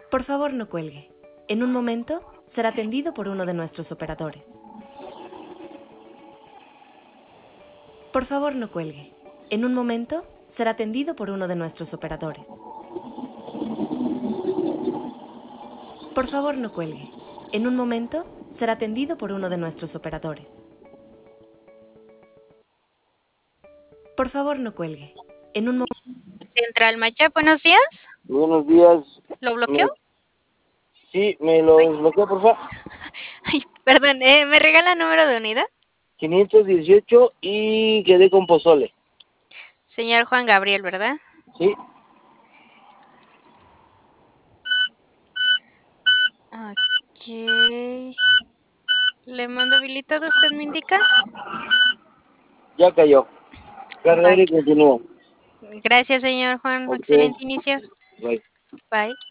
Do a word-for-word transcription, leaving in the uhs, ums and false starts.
Por favor, no cuelgue. En un momento será atendido por uno de nuestros operadores. Por favor, no cuelgue. En un momento será atendido por uno de nuestros operadores. Por favor, no cuelgue. En un momento será atendido por uno de nuestros operadores. Por favor, no cuelgue. En un momento... Central Maya, buenos días. Buenos días. ¿Lo bloqueó? Me- Sí, me lo desbloquea, por favor. Ay, perdón, eh, ¿me regala número de unidad? quinientos dieciocho y quedé con pozole. Señor Juan Gabriel, ¿verdad? Sí, Ok. ¿Le mando habilitado? ¿Usted me indica? ya cayó. Cargar Bye. y continúo. Gracias, señor Juan. Ok, Excelente inicio. bye. Bye.